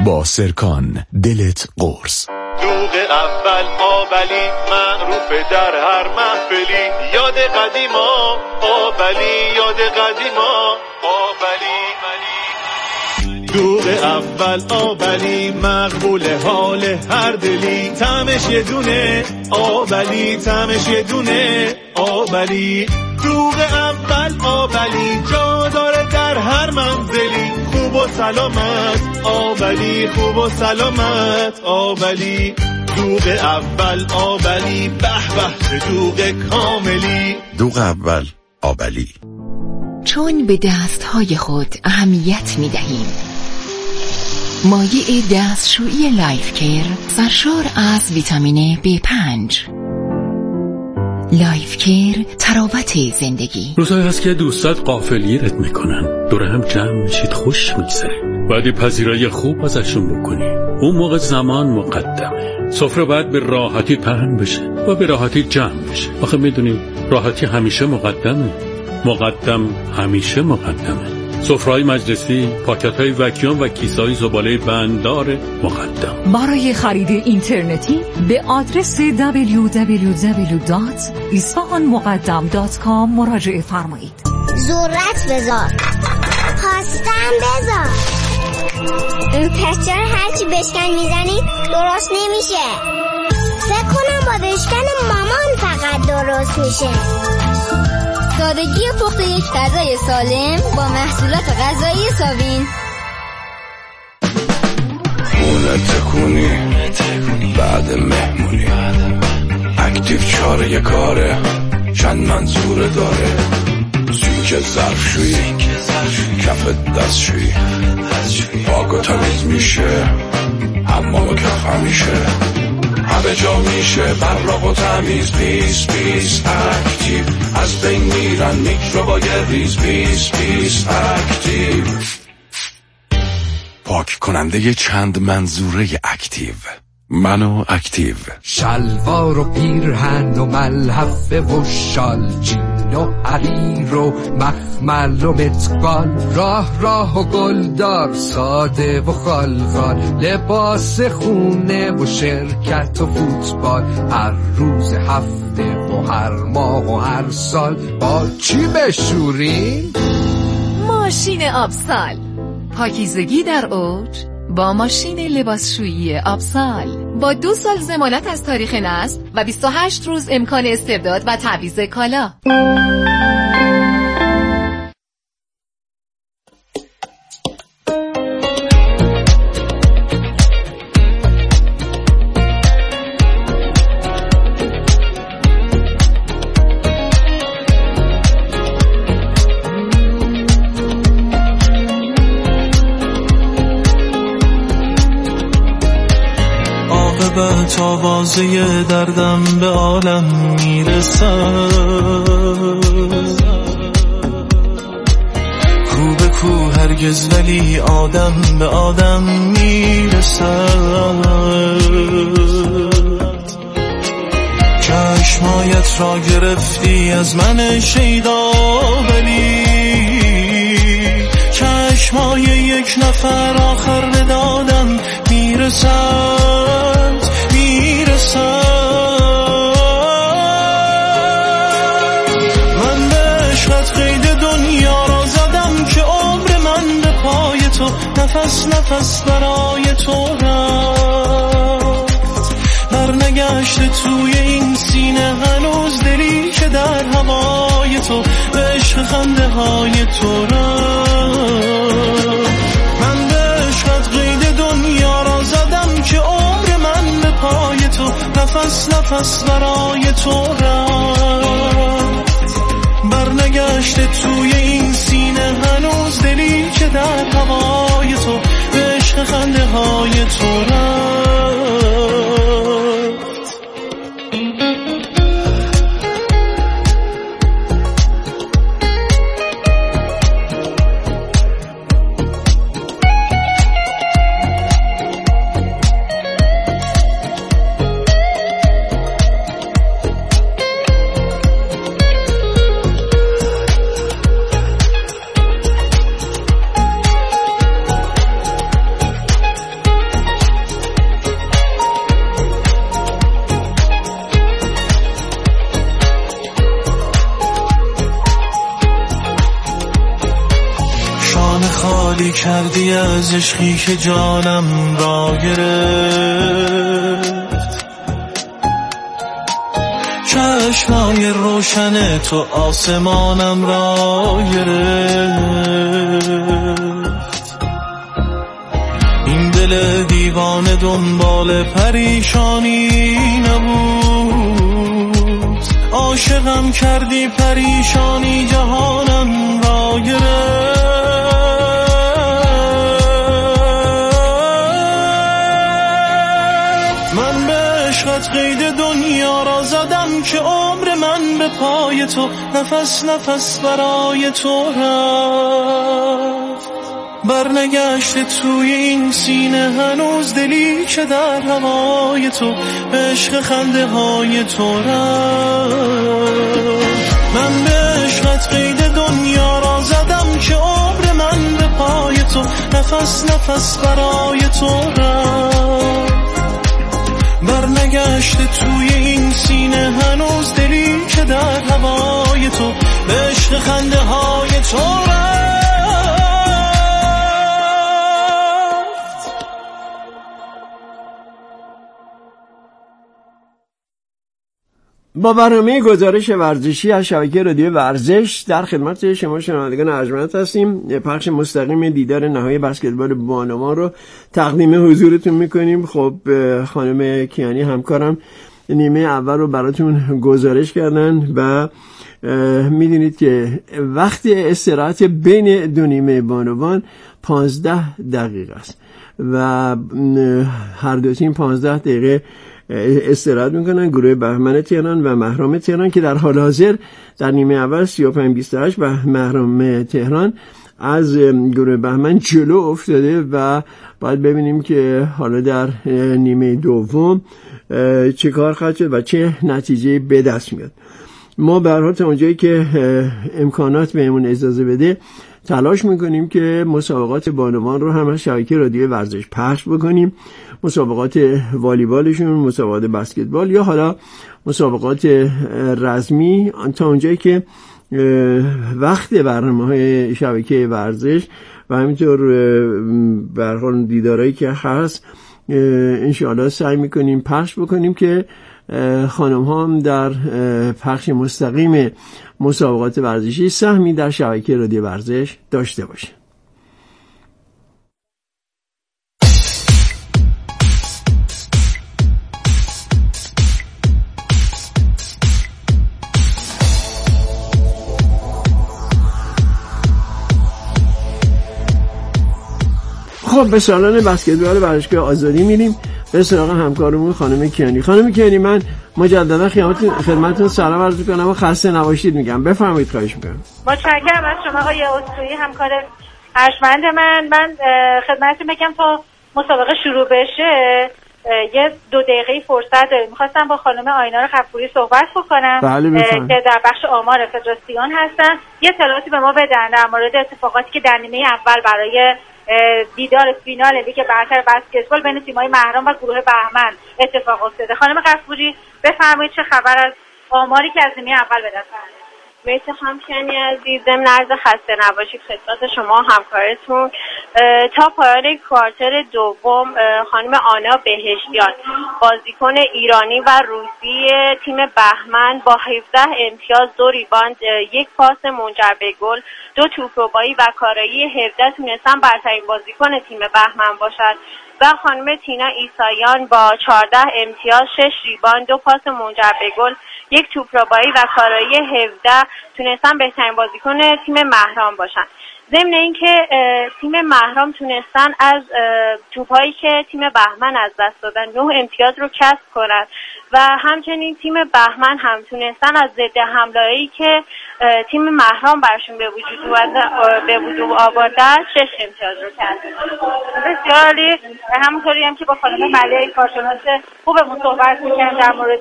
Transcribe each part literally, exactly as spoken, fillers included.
با سرکان دلت قرص. دوغ اول آبلی معروف در هر محفلی، یاد قدیما آبلی، یاد قدیما آبلی. دوغ اول آبلی مقبول حال هر دلی، طعمش یه دونه آبلی، طعمش یه دونه آبلی. دوغ اول آبلی جا داره در هر منزلی، خوب و سلامت آبلی، خوب و سلامت آبلی. دوغ اول آبلی، به به چه دوغ کاملی. دوغ اول آبلی. چون به دستهای خود اهمیت می دهیم، مایع دستشویی لایف کیر سرشار از ویتامین بی پنج. لایف کیر، تراوت زندگی. روزایی هست که دوستات غافلیت میکنن، دور هم جمع میشید، خوش میگذره، بعد پذیرایی خوب ازشون بکنی. اون موقع زمان مقدمه، سفره باید به راحتی پهن بشه و به راحتی جمع بشه. آخه میدونی راحتی همیشه مقدمه، مقدم همیشه مقدمه. سفره‌های مجلسی، پاکت‌های وکیوم و کیسه‌های زباله بنددار مقدم. برای خرید اینترنتی به آدرس دبلیو دبلیو دبلیو دات اصفهان مقدم دات کام مراجعه فرمایید. ذرت بذار، پاستم بذار. پس چرا هرچی بشکن میزنی درست نمیشه؟ فکر کنم با بشکن مامان فقط درست میشه. سادگی پخت یک غذای سالم با محصولات غذایی ساوین. خونه تکونی بعد مهمونی، اکتیو چاره کاره، چند منظور داره. سینک ظرفشویی، کف دستشویی، پاک و تمیز میشه، حمام و کف همیشه، همه جا میشه براق و تمیز. پیس پیس اکتیو، از بین میرن میکروبای ریز. پیس پیس اکتیو، پاک کننده چند منظوره اکتیو. منو اکتیو. شلوار و پیرهن و ملحفه و شال، جین و حریر و مخمل و متقال، راه راه و گلدار، ساده و خالقان، لباس خونه و شرکت و فوتبال، هر روز هفته و هر ماه و هر سال. با چی بشوریم؟ ماشین آبسال، پاکیزگی در اوج با ماشین لباسشویی آبسال، با دو سال ضمانت از تاریخ نصب و بیست و هشت روز امکان استرداد و تعویض کالا. آوازه دردم به عالم میرسد، کو به کو هرگز ولی آدم به آدم میرسد. چشمایت را گرفتی از من شیدا، ولی چشمای یک نفر آخر به دادم میرسد، میرسد. من به عشقت قید دنیا را زدم که عمر من به پای تو، نفس نفس برای تو رفت، برنگشت توی این سینه هنوز دلی که در هوای تو به عشق خنده های تو رفت. من به عشقت قید دنیا را زدم که عمر من به پای تو، نفس نفس برای تو رفت، برنگشت توی این سینه هنوز دلی که در هوای تو به عشق خنده های تو رفت. کردی از عشقی که جانم را گرفت، چشمای روشن تو آسمانم را گرفت. این دل دیوانه دنبال پریشانی نبود، عاشقم کردی پریشانی جهانم را گرفت. من به عشقت قید دنیا را زدم که عمر من به پای تو، نفس نفس برای تو رفت. برنگشته توی این سینه هنوز دلی که در هوای تو، عشق خنده های تو رفت. من به عشقت قید دنیا را زدم که عمر من به پای تو، نفس نفس برای تو رفت. برنگشته توی این سینه هنوز دلی که در هوای تو، عشق خنده های تو رفت. با برنامه گزارش ورزشی از شبکه رادیو ورزش در خدمت شما شنوندگان ارجمند هستیم. پخش مستقیم دیدار نهایی بسکتبال بانوان رو تقدیم حضورتون میکنیم. خب خانم کیانی همکارم نیمه اول رو براتون گزارش کردن و میدونید که وقت استراحت بین دو نیمه بانوان پانزده دقیقه است و هر دو تیم پانزده دقیقه استراحت میکنن. گروه بهمن تهران و مهرام تهران که در حال حاضر در نیمه اول سی و پنج بیست و هشت و مهرام تهران از گروه بهمن جلو افتاده و باید ببینیم که حالا در نیمه دوم چه کار خواهد شد و چه نتیجه به دست میاد. ما به هر حال تا اونجایی که امکانات بهمون اجازه بده تلاش میکنیم که مسابقات بانوان رو هم از شبکه رادیو ورزش پخش بکنیم. مسابقات والیبالشون، مسابقات بسکتبال یا حالا مسابقات رزمی، تا اونجایی که وقت برنامه‌های شبکه ورزش و همینطور به هر حال دیدارایی که هست انشاءالله سعی میکنیم پخش بکنیم که خانم ها هم در پخش مستقیم مسابقات ورزشی سهمی در شبکه رادیو ورزش داشته باشه. خب به سالن بسکتبال ورزشگاه آزادی میریم به سراغ همکارمون خانم کیانی. خانم کیانی من مجددا خدمتتون سلام عرض می‌کنم و خسته نباشید میگم. بفرمایید. خواهش می‌کنم. متشکرم از شما آقای اسطوری همکار ارجمند من. من خدمتتون بگم تا مسابقه شروع بشه یه دو دقیقه فرصت داریم. می‌خواستم با خانم آینار غفوری صحبت بکنم بله که در بخش آمار فدراسیون هستن، یه اطلاعاتی به ما بدن در مورد اتفاقاتی که در نیمه اول برای دیدار فینال لیگ برتر بسکتبال بین تیم‌های مهرام و گروه بهمن اتفاق افتاده. خانم غفوری بفرمایید چه خبر از آماری که از نیمه اول به دست آمده؟ مرسی خانم کیانی عزیز. ضمن عرض خسته نباشید خدمت شما همکارتون. تا پایان کوارتر دوم خانم آنا بهشتیان بازیکن ایرانی و روسی تیم بهمن با هفده امتیاز، دو ریباند، یک پاس منجر به گل، دو توپ ربایی و کارایی هفده تونستن برترین بازیکن تیم بهمن باشد و خانم تینا ایسایان با چهارده امتیاز، شش ریباند، دو پاس منجر به گل، یک توپ ربایی و کارایی هفده تونستن بهترین بازیکن تیم مهرام باشن. ضمن اینکه تیم مهرام تونستن از توپایی که تیم بهمن از دست دادن نه امتیاز رو کسب کنند و همچنین تیم بهمن هم تونستن از ضد حمله‌ای که تیم مهرام برشون به وجود به وجود آوردن شش امتیاز رو کسب کنند. بسیار عالی. همونطوری هم که با خانم ملیحه کارشناس خوبمون صحبت می‌کردیم در مورد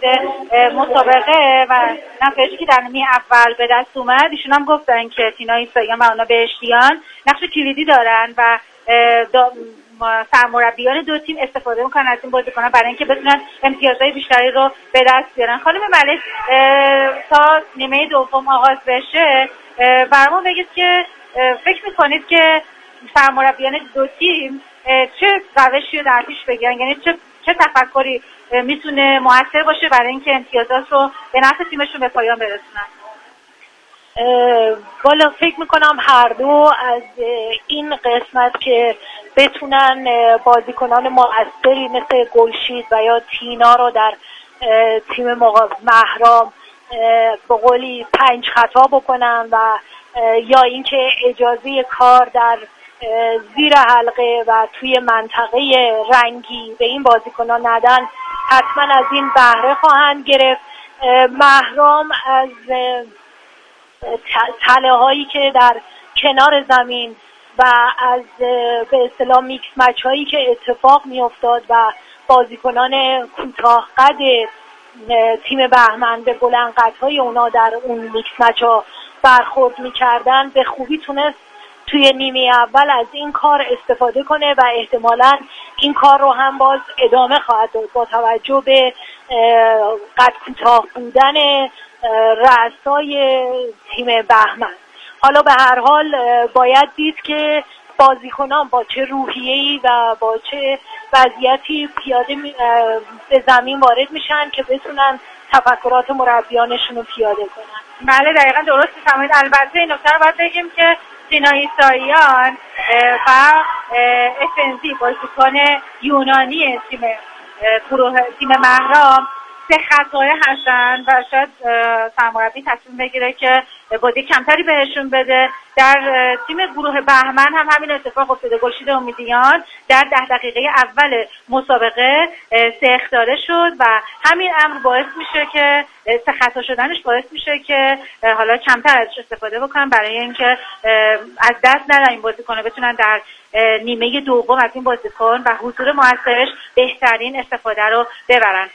مسابقه و نتایجی که در نیمه اول به دست اومد، ایشون هم گفتن که تینا ایسایان و آنا بهشتیان نقش کلیدی دارن و سرمربیان دو تیم استفاده میکنن از این بازیکنان برای اینکه بتونن امتیازهای بیشتری رو به دست بیارن. خانم ملیحه تا نیمه دوم آغاز بشه برامون بگید که فکر میکنید که سرمربیان دو تیم چه روشی رو در پیش بگیرن، یعنی چه چه تفکری میتونه موثر باشه برای اینکه امتیازات رو به نفع تیمشون به پایان برسونن؟ والا فکر میکنم هر دو از این قسمت که بتونن بازیکنان موثری مثل گلشید و یا تینا رو در تیم مهرام به قولی پنج خطا بکنن و یا اینکه اجازه کار در زیر حلقه و توی منطقه رنگی به این بازیکنان ندن، حتما از این بهره خواهند گرفت. مهرام از تله هایی که در کنار زمین و از به اصطلاح میکس مچ هایی که اتفاق می افتاد و بازیکنان کوتاه قد تیم بهمن به بلند قدهای اونا در اون میکس مچ ها برخورد می کردن، به خوبی تونست توی نیمه اول از این کار استفاده کنه و احتمالاً این کار رو هم باز ادامه خواهد داد با توجه به قد کوتاه بودن رأسای تیم بهمن. حالا به هر حال باید دید که بازیکنان با چه روحیه‌ای و با چه وضعیتی پیاده به زمین وارد میشن که بتونن تفکرات مربیانشون رو پیاده کنن. بله دقیقاً درست فهمید. البته این نکته رو باید بگیم که سینا ایساییان و افنزی بازیکن یونانی تیم گروه تیم مهرام سه خطای هستن و شاید سرمربی تصمیم بگیره که بازی کمتری بهشون بده. در تیم گروه بهمن هم همین اتفاق افتاده. گلشید امیدیان در ده دقیقه اول مسابقه سه اخطاره شد و همین امر باعث میشه که سه خطا شدنش باعث میشه که حالا کمتر ازش استفاده بکنن برای اینکه از دست ندن این بازیکن‌ها بتونن در نیمه دوم از این بازیکن و حضور موثرش بهترین استفاده رو ببرن.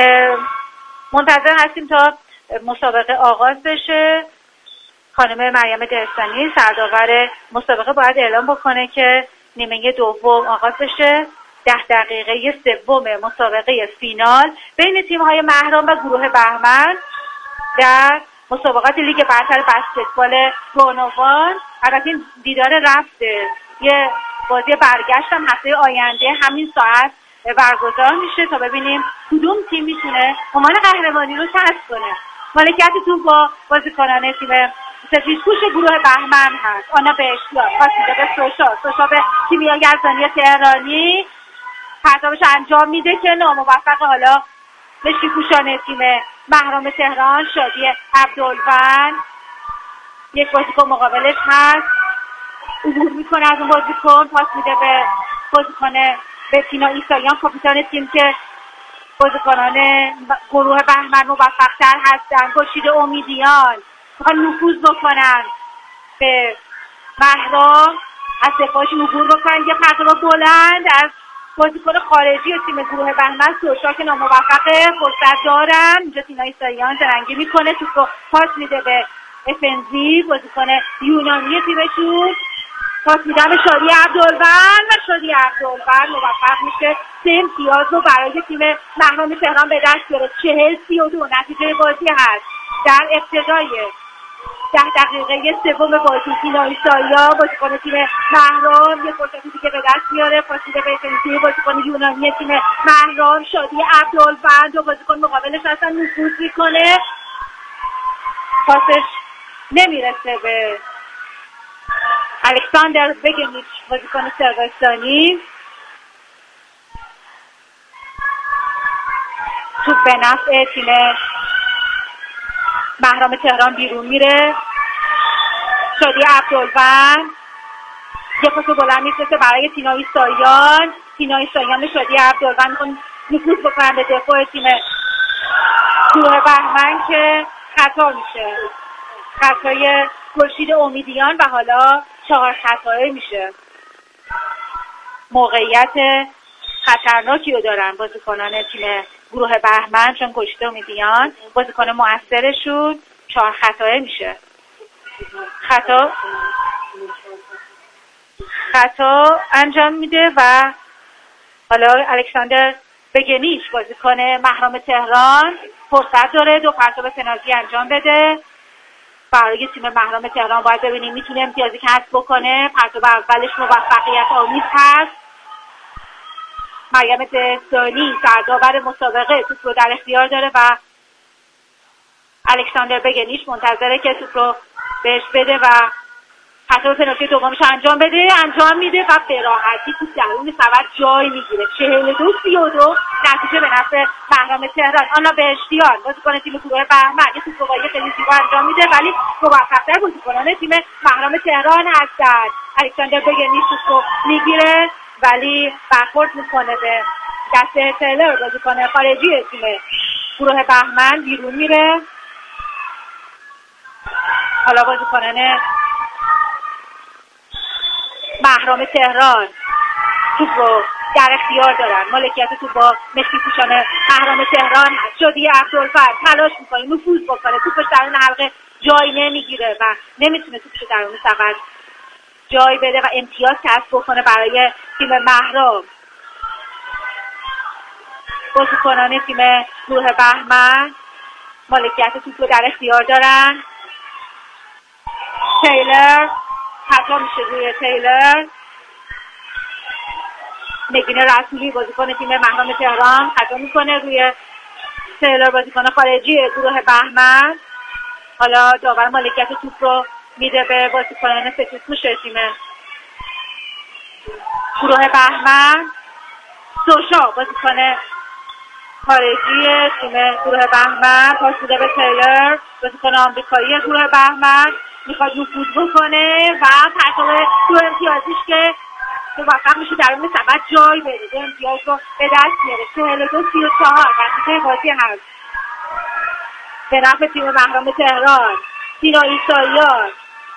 منتظر هستیم تا مسابقه آغاز بشه. خانم مریم درستانی سرداور مسابقه باید اعلام بکنه که نیمه دوم آغاز بشه. ده دقیقه سوم مسابقه فینال بین تیم‌های مهرام و گروه بهمن در مسابقات لیگ برتر بسکتبال بانوان. البته این دیدار رفته، یه بازی برگشت هم هفته آینده همین ساعت برگزار میشه تا ببینیم کدوم تیم میتونه عنوان قهرمانی رو کسب کنه. مالکیت توپ با بازیکنان تیم سفیدپوش گروه بهمن هست. آنا بهشتیان پاسیده به سوشا سوشا به کیمیا یزدانی تهرانی پرتابش انجام میده که ناموفق. حالا لشیپوشان تیم مهرام تهران شادی عبدالون یک بازیکن مقابلش هست، عبور میکنه از اون بازیکن، پاس میده به بازیکن به تینا ایساییان کاپیتان تیم که بازیکنان گروه بهمن موفق‌تر هستن. گلشید امیدیان میخوان نفوذ بکنن به مهرام، از دفاعشون عبور بکنن، یه پرتاب بلند از بازیکن خارجی تیم گروه بهمن سوشا که ناموفقه، فرصت دارن اینجا تینا ایساییان زرنگی میکنه، توپ رو پاس میده به افنزی بازیکن یونانی تیمشون، پاس میدن به شادی عبدالون و شادی عبدالون موفق میشه سه امتیاز رو برای تیم مهرام تهران به دست بیاره. چهل سی و دو نتیجه بازی هست. در ابتدای ده دقیقه سوم بازی تینا ایساییان بازیکن تیم مهرام یه فرصتی دیگه به دست میاره، پاس میده به افنزی بازیکن یونانی تیم مهرام، شادی عبدالون و بازیکن مقابلش هستن، نفوذ میکنه، پاسش نمیرسه به الکساندر بگنیچ بازیکن سربستانی. توپ به نفع تیم مهرام تهران بیرون میره. شادی عبدالون یه پاس بلند میفرسته برای تینا ایساییان. تینا ایساییان شادی عبدالون میخوان نفوذ بکنن به دفاع تیم گروه بهمن که خطا میشه، خطای گلشید امیدیان و حالا چهار خطایی میشه. موقعیت خطرناکی رو دارن بازیکنان تیم گروه بهمن چون گلشید امیدیان بازیکن موثرشون چهار خطایی میشه. خطا خطا انجام میده و حالا الکساندر بگنیش بازیکن مهرام تهران فرصت داره دو پرتاب پنالتی انجام بده. برای تیم محرم تهران باید ببینیم میتونه امتیازی کسب بکنه. پرتاب اولش موفقیت آمیز هست. مریم دهستانی سردآور مسابقه توپ رو در اختیار داره و الکساندر بگنیش منتظره که توپ رو بهش بده و پرتاب پنالتی دومش انجام بده. انجام میده و به راحتی توپ درون سبد جای میگیره. چهل و دو سی و دو نتیجه به نفع محرم تهران. آنا بهشتیان بازیکن تیم گروه بهمن یه توپ رو خیلی زیبا انجام میده ولی موفق‌تر بازیکنان تیم محرم تهران هستن. الکساندر بگنیش توپ رو میگیره ولی برخورد میکنه به دست تیلر بازیکن خارجی تیم گروه بهمن، بیرون میره. حالا بازیکنان محرم تهران توپ رو در اختیار دارن. مالکیت توپ با مشکی پوشان محرم تهران هست. شادی عبدالفر تلاش میکنه نفوذ بکنه، توپش درون حلقه جای نمیگیره و نمیتونه توپش درون سبد جای بده و امتیاز کسب بکنه برای تیم محرم. بازیکنان تیم گروه بهمن مالکیت توپ رو در اختیار دارن. تیلر خطا میشه روی تیلر. نگین رسولی بازیکن تیم محرم تهران خطا میکنه روی تیلر بازیکن خارجی گروه بهمن. حالا داور مالکیت توپ رو میده به بازیکنان سفیدپوش تیم گروه بهمن. سوشا بازیکن خارجی تیم گروه بهمن پاس میده به تیلر بازیکن آمریکایی گروه بهمن. میخواد نفوذ بکنه و پرتاب دو امتیازیش که موفق میشه درون سبد جای بده. دو امتیاز رو به دست میاره. چهل و دو سی و چهار نتیجه بازی هست به نفع تیم محرم تهران. سینا ایساییان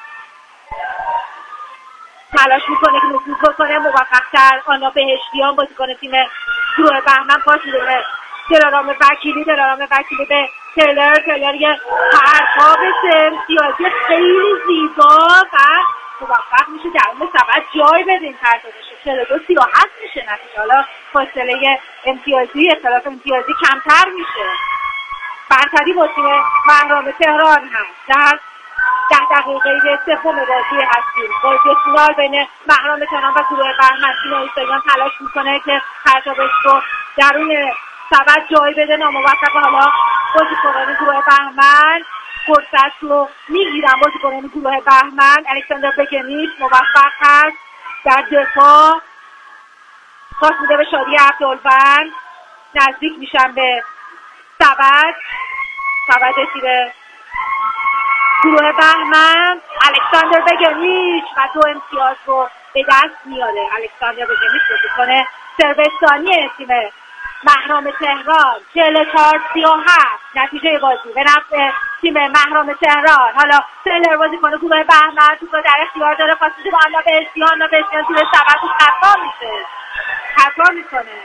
تلاش میکنه که نفوذ بکنه، موفق‌تر. آنا بهشتیان بازیکن تیم گروه بهمن پاس میده دلارام وکیلی. دلارام وکیلی به تیلر. تیلر یه پرتاب امتیازی خیلی زیبا و موفق میشه درون سبد جای بده. این پرتابش چهل و دو سی و هفت میشه نتیجه. حالا فاصله امتیازی اختلاف امتیازی کمتر میشه. برتری با تیم محرم تهران هست. در ده دقیقه سوم بازی هستیم. بازی فینال بین محرم تهران و گروه بهمن. سینا ایساییان تلاش میکنه که پرتابش رو درون سبد جای بده، ناموفق. حالا بازیکنان گروه بهمن فرصت رو میگیرن. بازیکنان گروه بهمن الکساندر بگنیش موفق هست در دفاع. پاس میده به شادی عبدالفر. نزدیک میشن به سبد. سبد تیم گروه بهمن. الکساندر بگنیش و دو امتیاز رو به دست میاره. الکساندر بگنیش بازیکن صربستانی تیم محرم تهران. چهل و چهار سی و هفت نتیجه بازی به نفع تیم محرم تهران. حالا تیلر بازیکن گروه بهمن توپ رو در اختیار داره. پاس میده به آنا بهشتیان. آنا بهشتیان توی سبد خطا میشه. خطا میکنه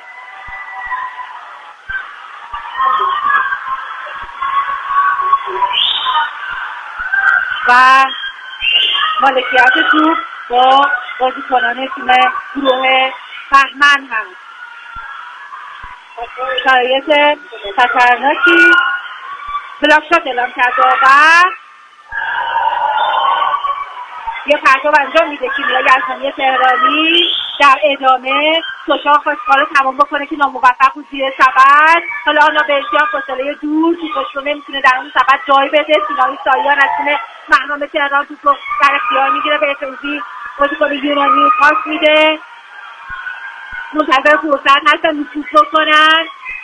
و مالکیت توپ با بازیکنان تیم گروه بهمن هست. شرایط خطرناکی بلاک شات اعلام کرده و یه پرتاب انجام میده کیمیا یزدانی تهرانی. در ادامه سوشا خواست کار رو تمام بکنه که ناموفق بود زیر سبد. حالا آنا بهشتیان فاصله دور توپش رو نمیتونه در اون سبد جای بده. سینا ایساییان از تیم محرم تهران توپ رو در اختیار میگیره. به اتوزی بازیکن یونانی پاس میده. منتظر فرصت هستن نفوذ بکنن.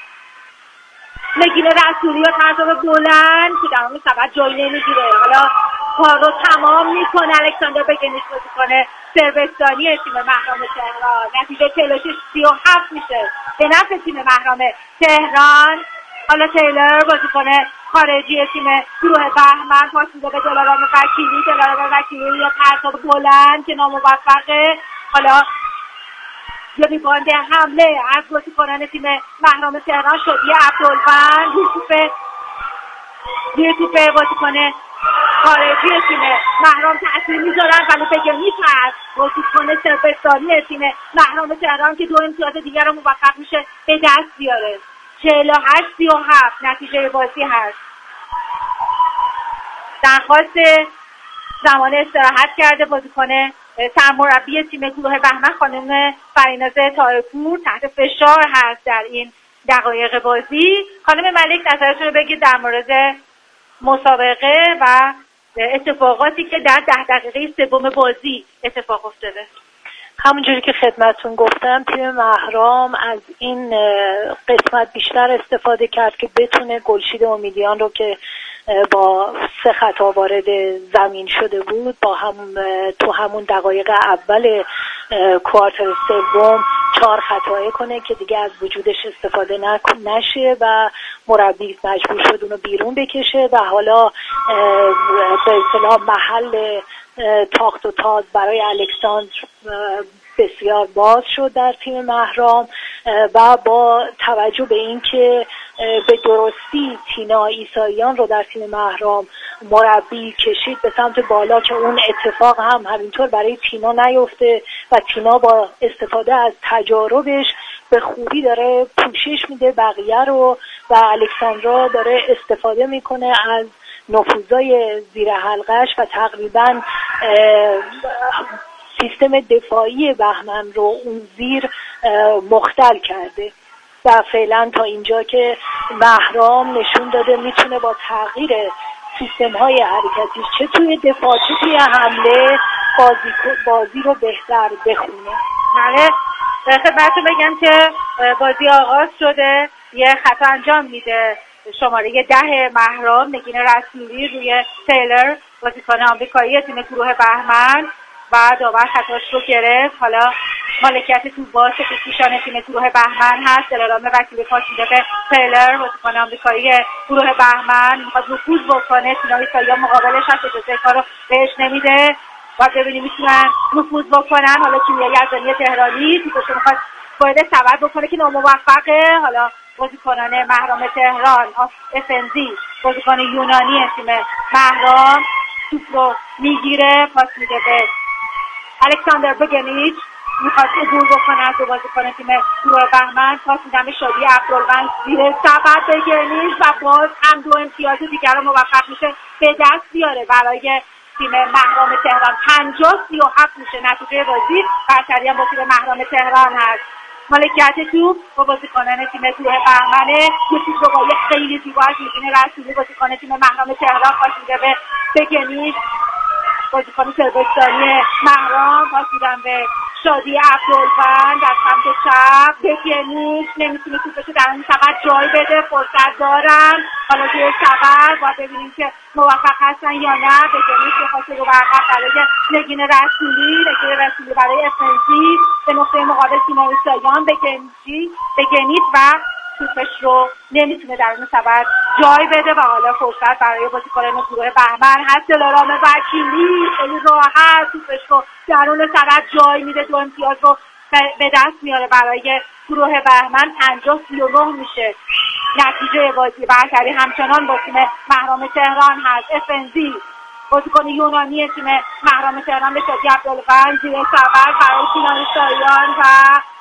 نگین رسولی و پرتاب بلند که در اون سبد جای نمیگیره. حالا کار رو تمام میکنه الکساندر بگنیش بازیکن صربستانی تیم محرم تهران. نتیجه چهل و شش سی و هفت میشه به نفع تیم محرم تهران. حالا تیلر بازیکن خارجی تیم گروه بهمن پاس میده به دلارام وکیلی. دلارام وکیلی یا پرتاب بلند که ناموفقه. حالا یه ریباند حمله از بازیکنان تیم محرم تهران. شادی عبدالفر یه توپ یه توپ بازیکن خارجی تیم محرم تأثیر میذارن ولی بگنیش هست بازیکن صربستانی تیم محرم تهران که دو امتیاز دیگر رو موفق میشه به دست بیاره. چهل و هشت سی و هفت نتیجه بازی هست درخواست زمان استراحت کرده بازیکن سرمربی تیم گروه بهمن خانم فریناز طاهرپور تحت فشار هست در این دقایق بازی. خانم ملک نظرتون رو بگید در مورد مسابقه و اتفاقاتی که در ده دقیقه سوم بازی اتفاق افتاده. همونجوری که خدمتتون گفتم تیم مهرام از این قسمت بیشتر استفاده کرد که بتونه گلشید امیدیان رو که با سه خطا وارد زمین شده بود با هم تو همون دقایق اول کوارتر سوم چهار خطا کنه که دیگه از وجودش استفاده نشه و مربی مجبور شد اونو بیرون بکشه و حالا به اصطلاح محل تاخت و تاز برای الکساندر بسیار باز شد در تیم مهرام و با توجه به اینکه به درستی تینا عیساییان رو در تیم مهرام مربی کشید به سمت بالا که اون اتفاق هم همینطور برای تینا نیفته و تینا با استفاده از تجاربش به خوبی داره پوشش میده بقیه رو و الکساندرا داره استفاده میکنه از نفوذای زیر حلقش و تقریبا سیستم دفاعی بهمن رو اون زیر مختل کرده و فعلا تا اینجا که بهرام نشون داده میتونه با تغییر سیستم های حرکتیش چه توی دفاع چه توی حمله بازی, بازی رو بهتر بخونه. بله خدمتتون بگم که بازی آغاز شده یه خطا انجام میده شماره ده مهرام نگین رسولی روی تیلر بازیکن آمریکایی تیم گروه بهمن و داور خطاش رو گرفت. حالا مالکیت توپ با پیشان تیم گروه بهمن هست. دلارام وکیلی پاس میده به تیلر بازیکن آمریکایی گروه بهمن میخواد نفوذ بکنه تینا عیساییان مقابلش هست اجازه کارو بهش نمیده و ببینیم میتونن نفوذ بکنن. حالا کیمیا یزدانی تهرانی توپش رو میخواد وارد سبد بکنه که ناموفقه. حالا بازیکنان مهرام تهران افنزی بازیکن یونانی تیم مهرام توپ رو میگیره پاس میده به الکساندر بگنیچ میخواد عبور بکنه از دو بازیکن تیم گروه بهمن پاس میدن به شادی عبدالوند زیر سبد بگنیچ و باز هم دو امتیاز دیگر رو موفق میشه به دست بیاره برای تیم مهرام تهران. پنجاه سی و هفت میشه نتیجه بازی. برتری هم با تیم مهرام تهران هست. مالکیت توپ با بازیکنان تیم گروه بهمنه یه توپ رو با یه خیلی زیبا از نگین رسولی بازیکن تیم مهرام تهران پاس میده به بگنیچ بازیکن سربستانی مهرام پاس میدن به شادی عبدالوند در سمت چپ بگنیچ نمیتونه توپش در این سبد جای بده فرصت دارن حالا توی سبد باید ببینیم که موفق هستن یا نه. بگنیچ یه خاصه رو برقب برای نگین رسولی نگین رسولی برای افنزی به نقطه مقابل تینا عیساییان بگنیچ بگنیچ و توپش رو نمیتونه در اون سبد جای بده و حالا فرصت برای بازیکنان گروه بهمن هست. دلارام وکیلی خیلی راحت توپش رو در اون سبد جای میده دو امتیاز رو به دست میاره برای گروه بهمن. پنجاه سی و نه میشه نتیجه بازی. برتری همچنان با تیم مهرام تهران هست. افنزی بازیکن یونانی تیم مهرام تهران به شادی عبدالوند زیر سبد برای تینا عیساییان و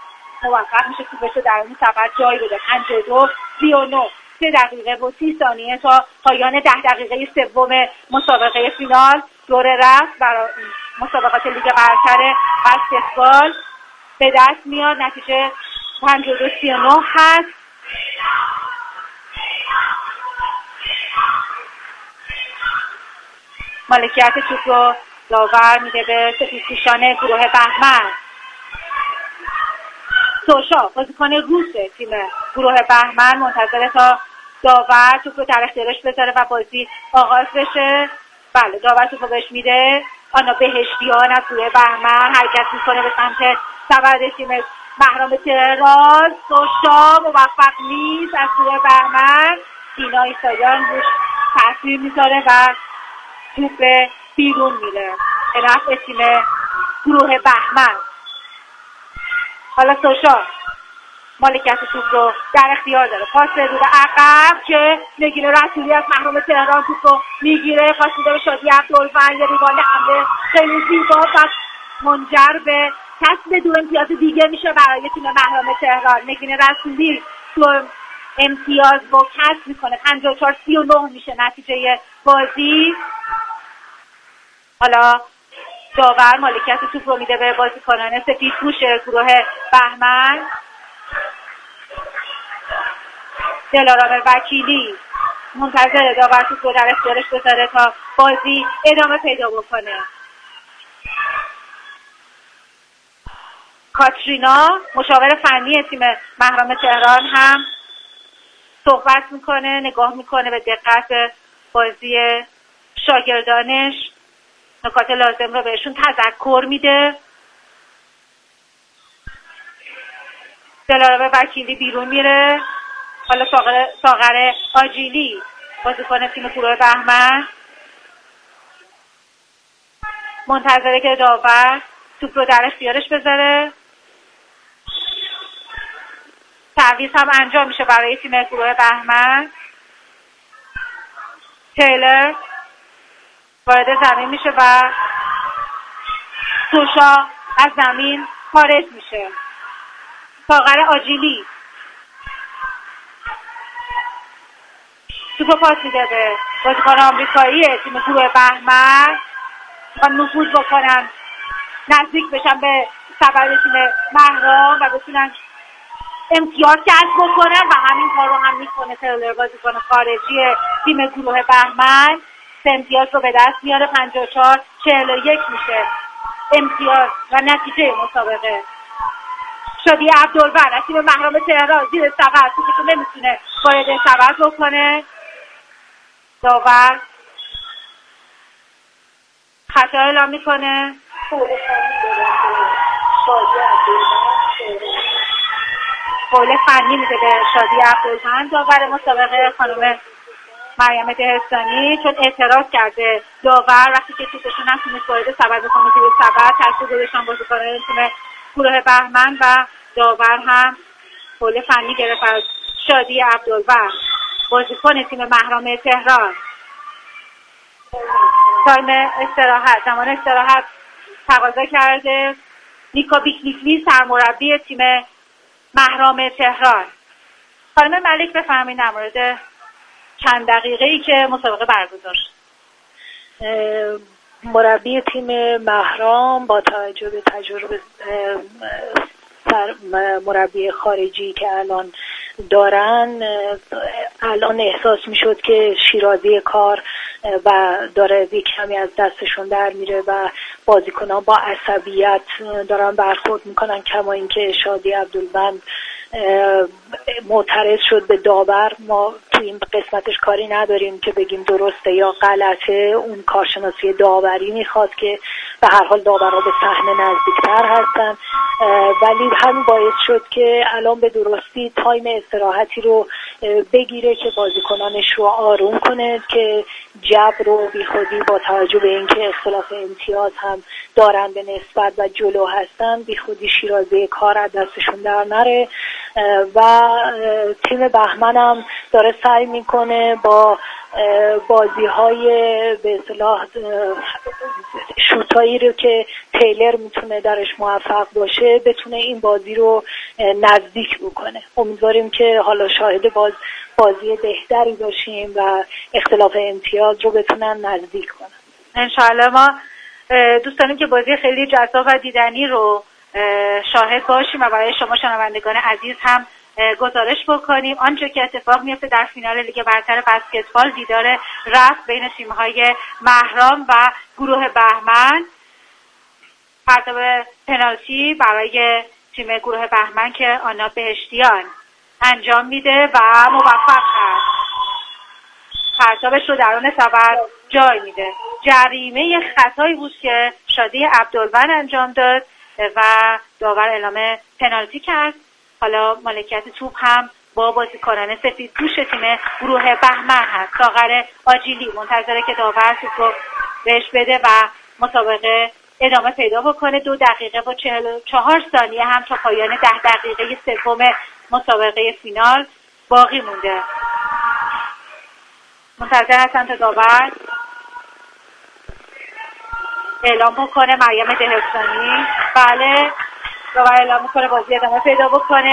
موفق میشه توپش رو در اون سبد جای بده. پنجاه و دو سی و نه سه دقیقه و سی ثانیه تا پایان ده دقیقه سوم مسابقه فینال دوره رفت برای مسابقات لیگ برتر بسکتبال به دست میاد. نتیجه پنجاه و دو سی و نه هست. مالکیت توپ رو داور میده به سپیدپوشان گروه بهمن. سوشا بازیکن روس تیم گروه بهمن منتظر تا داور توپ رو در اختیارش بذاره و بازی آغاز بشه. بله داور توپ رو بهش میده. آنا بهشتیان از گروه بهمن حرکت میکنه به سمت سبد تیم مهرام تهران. سوشا موفق نیست از گروه بهمن. تینا عیساییان روش تاثیر میذاره و توپ بیرون میره به نفع تیم گروه بهمن. حالا سوشا مالکیت توپ رو در اختیار داره. پاس رو به عقب که نگین رسولی از مهرام تهران توپ رو میگیره. پاس میده به شادی عبدالوند. یه ریباند حمله خیلی زیبا و منجر به کسب دو امتیاز دیگه میشه برای تیم مهرام تهران. نگین رسولی دو امتیاز رو کسب میکنه. پنجاه و چهار سی و نه میشه نتیجه بازی. حالا داور مالکیت توپ رو میده به بازیکنان سفیدپوش گروه بهمن. دلارام وکیلی منتظر داور توپ رو در اختیارش بذاره تا بازی ادامه پیدا بکنه. کاترینا مشاور فنی تیم محرم تهران هم صحبت میکنه، نگاه میکنه به دقت بازی شاگردانش، نکات لازم رو بهشون تذکر میده. دلارام وکیلی بیرون میره. حالا ساغر, ساغر آجیلی بازیکن تیم گروه بهمن منتظره که داور توپ رو در اختیارش بذاره. تعویض هم انجام میشه برای تیم گروه بهمن. تیلر وارد زمین میشه و سوشا از زمین خارج میشه. ساغر آجیلی توپ پاس میده به بازیکن آمریکایی تیم گروه بهمن. میخوان نفوذ بکنن، نزدیک بشن به سبد تیم محرم و بتونن امتیاز کسب بکنن و همین کار رو هم میکنه تیلر بازیکن خارجی تیم گروه بهمن. سه امتیاز رو به دست میاره. پنجاه و چهار چهل و یک میشه امتیاز و نتیجه مسابقه. شادی عبدالبر از تیم محرم تهران زیر سبد توپشو نمیتونه وارد سبد بکنه. داور خطا اعلام میکنه. فاول فنی میده به شادی عبدالبر داور مسابقه خانم مریم دهستانی، چون اعتراض کرده داور وقتی که توپشو نتونست وارد سبد بکنه زیر سبد. تاثیر گذاشتن بازیکنان تیم گروه بهمن و داور هم فاول فنی گرفت از شادی عبدالبر بازیکن تیم محرم تهران. تایم استراحت، زمان استراحت تقاضا کرده نیکا بیکنیکلی سرمربی تیم محرم تهران. خانم ملک بفرمایید در مورد چند دقیقه ای که مسابقه برگزار شد. مربی تیم محرم با توجه به تجربه مربی خارجی که الان دارن، الان احساس میشد که شیرازی کار و داره یک کمی از دستشون در میره و بازیکنان با عصبیت دارن برخورد میکنن، کما اینکه شادی عبدالبند معترض شد به داور. ما توی این قسمتش کاری نداریم که بگیم درسته یا غلطه، اون کارشناسی داوری میخواد که به هر حال داورها به صحنه نزدیکتر هستن، ولی همین باعث شد که الان به درستی تایم استراحتی رو بگیره که بازیکنانش رو آروم کنه که جبر و بیخودی با توجه به اینکه اختلاف امتیاز هم دارن به نسبت و جلو هستن، بیخودی شیرازه کار از دستشون در نره. و تیم بهمن هم داره سعی میکنه با بازی های به اصطلاح شوتایی رو که تیلر میتونه درش موفق باشه بتونه این بازی رو نزدیک بکنه. امیدواریم که حالا شاهد باز بازی بهتری باشیم و اختلاف امتیاز رو بتونن نزدیک کنن. انشاءالله. ما دوست داریم که بازی خیلی جذاب و دیدنی رو شاهد باشیم و برای شما شنوندگان عزیز هم گزارش بکنیم. آنچه که اتفاق میفته در فینال لیگ برتر بسکتبال، دیدار رفت بین تیم‌های محرم و گروه بهمن. پرتاب پنالتی برای تیم گروه بهمن که آنا بهشتیان انجام میده و موفق هست. پرتابش رو درون سبد جای میده. جریمه خطایی بود که شادی عبدالبن انجام داد و داور اعلام پنالتی کرد. حالا مالکیت توپ هم با بازیکنان سفیدپوش تیم گروه بهمن هست. ساغر آجیلی منتظره که داور توپ رو بهش بده و مسابقه ادامه پیدا بکنه. دو دقیقه و چهل و چهار ثانیه هم تا پایان ده دقیقه سوم مسابقه فینال باقی مونده. منتظر هستن تا داور اعلام بکنه. مریم دهستانی بله داور اعلام میکنه بازی ادامه پیدا بکنه.